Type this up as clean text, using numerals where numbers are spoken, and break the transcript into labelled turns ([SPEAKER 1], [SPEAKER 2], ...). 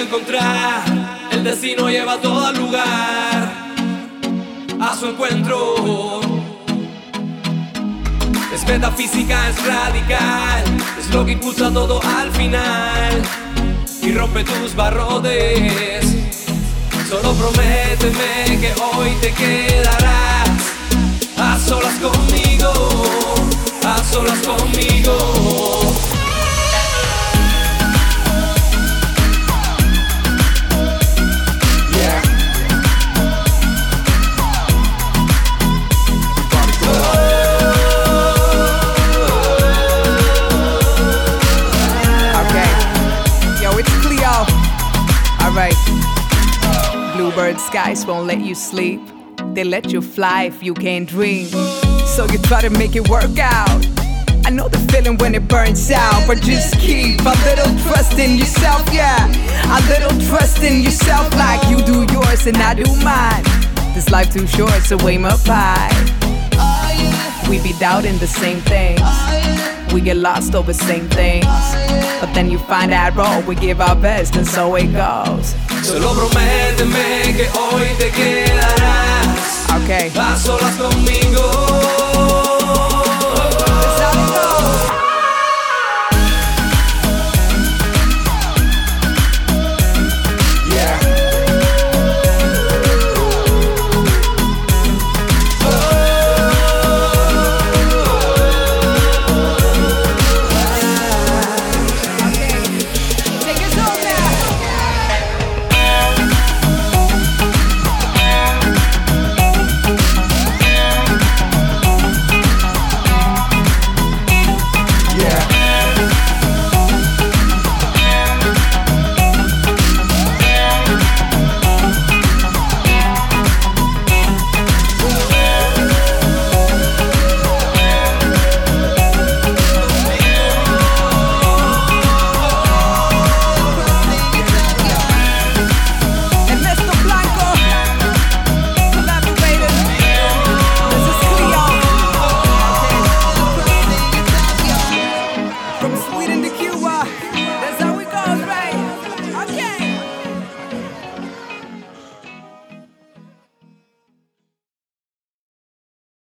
[SPEAKER 1] encontrar. El destino lleva todo al lugar, a su encuentro. Es metafísica, es radical, es lo que impulsa todo al final y rompe tus barrotes. Solo prométeme que hoy te quedarás a solas conmigo, a solas conmigo.
[SPEAKER 2] Alright, bluebird skies won't let you sleep. They let you fly if you can't dream. So you try to make it work out. I know the feeling when it burns out, but just keep a little trust in yourself, yeah. A little trust in yourself like you do yours and I do mine. This life too short, so aim up high. We be doubting the same things. We get lost over same things. But then you find out wrong, we give our best and so it goes.
[SPEAKER 1] Solo prométeme que hoy te quedarás,
[SPEAKER 2] okay,
[SPEAKER 1] a solas conmigo.